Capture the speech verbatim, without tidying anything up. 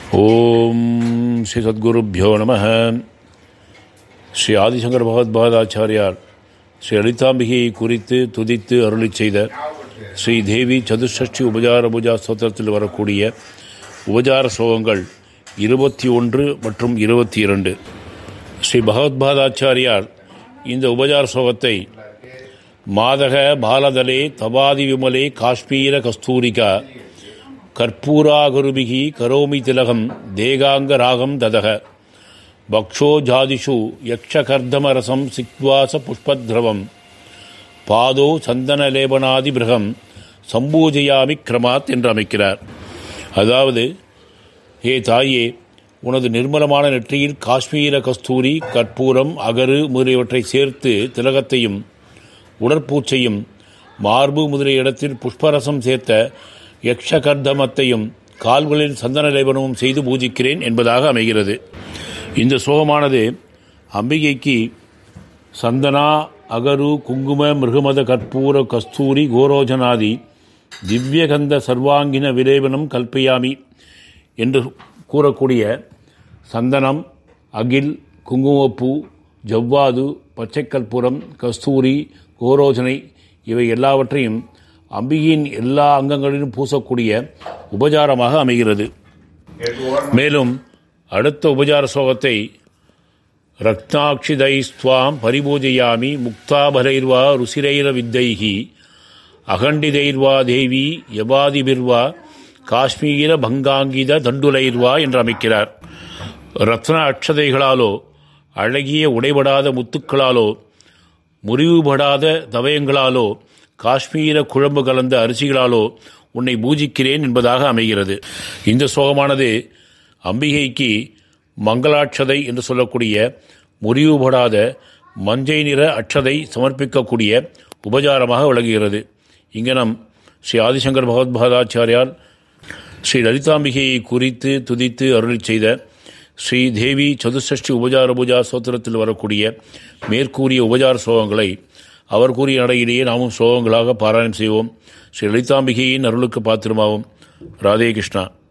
ஓம் ஸ்ரீ சத்குருப்யோ நம. ஸ்ரீ ஆதிசங்கர பகவத்பாதாச்சாரியார் ஸ்ரீ லலிதாம்பிகையை குறித்து துதித்து அருளி செய்த ஸ்ரீ தேவி சதுஷ்டி உபஜார பூஜா ஸ்தோத்திரத்தில் வரக்கூடிய உபஜார ஸ்லோகங்கள் இருபத்தி ஒன்று மற்றும் இருபத்தி இரண்டு. ஸ்ரீ பகவத்பாதாச்சாரியார் இந்த உபஜார ஸ்லோகத்தை மாதக பாலதலே தபாதி விமலே காஷ்மீர கஸ்தூரிகா கற்பூராகுருபிகி கரோமி திலகம் தேகாங்க ராகம் ததக பக்ஷோ ஜாதிஷு யக்ஷகர்தமரசம் சிக்வாச புஷ்பத்ரவம் பாதோ சந்தனலேபனாதி பிருகம் சம்பூஜயாமி கிரமாத் என்று அமைக்கிறார். அதாவது, ஏ தாயே, உனது நிர்மலமான நெற்றியில் காஷ்மீர கஸ்தூரி, கற்பூரம், அகரு முதலியவற்றை சேர்த்து திலகத்தையும் உடற்பூச்சையும் மார்பு முதலிய இடத்தில் புஷ்பரசம் சேர்த்த யக்ஷகர்தமத்தையும் கால்களில் சந்தன லேபனமும் செய்து பூஜிக்கிறேன் என்பதாக அமைகிறது. இந்த ஸ்லோகமானது அம்பிகைக்கு சந்தனா, அகரு, குங்கும, மிருகமத, கற்பூர, கஸ்தூரி, கோரோஜனாதி திவ்யகந்த சர்வாங்கின விலேபனம் கல்பயாமி என்று கூறக்கூடிய சந்தனம், அகில், குங்குமப்பூ, ஜவ்வாது, பச்சை கற்பூரம், கஸ்தூரி, கோரோஜனை இவை எல்லாவற்றையும் அம்பிகையின் எல்லா அங்கங்களிலும் பூசக்கூடிய உபசாரமாக அமைகிறது. மேலும் அடுத்த உபசார ஸ்லோகத்தை ரக்தாட்சிதைஸ்துவாம் பரிபூஜயாமி முக்தாபரைர்வா ருசிரைர வித்தைஹி அகண்டிதைர்வா தேவி யபாதிபிர்வா காஷ்மீர பங்காங்கித தண்டுலைர்வா என்று அமைக்கிறார். ரத்ன அட்சதைகளாலோ, அழகிய உடைபடாத முத்துக்களாலோ, முறிவுபடாத தவயங்களாலோ, காஷ்மீர குழம்பு கலந்த அரிசிகளாலோ உன்னை பூஜிக்கிறேன் என்பதாக அமைகிறது. இந்த ஸ்லோகமானது அம்பிகைக்கு மங்களாட்சதை என்று சொல்லக்கூடிய முறிவுபடாத மஞ்சை நிற அட்சதை சமர்ப்பிக்கக்கூடிய உபசாரமாக விளங்குகிறது. இங்கனம் ஸ்ரீ ஆதிசங்கர் பகவத்பாதாச்சாரியார் ஸ்ரீ லலிதாம்பிகையை குறித்து துதித்து அருளி செய்த ஸ்ரீ தேவி சதுஷ்டி உபஜார பூஜா ஸ்தோத்திரத்தில் வரக்கூடிய மேற்கூறிய உபஜார ஸ்லோகங்களை அவர் கூறிய நடையிலேயே நாமும் ஸ்லோகங்களாக பாராயணம் செய்வோம். ஸ்ரீ லலிதாம்பிகையின் அருளுக்கு பாத்திரமாவோம். ராதே கிருஷ்ணா.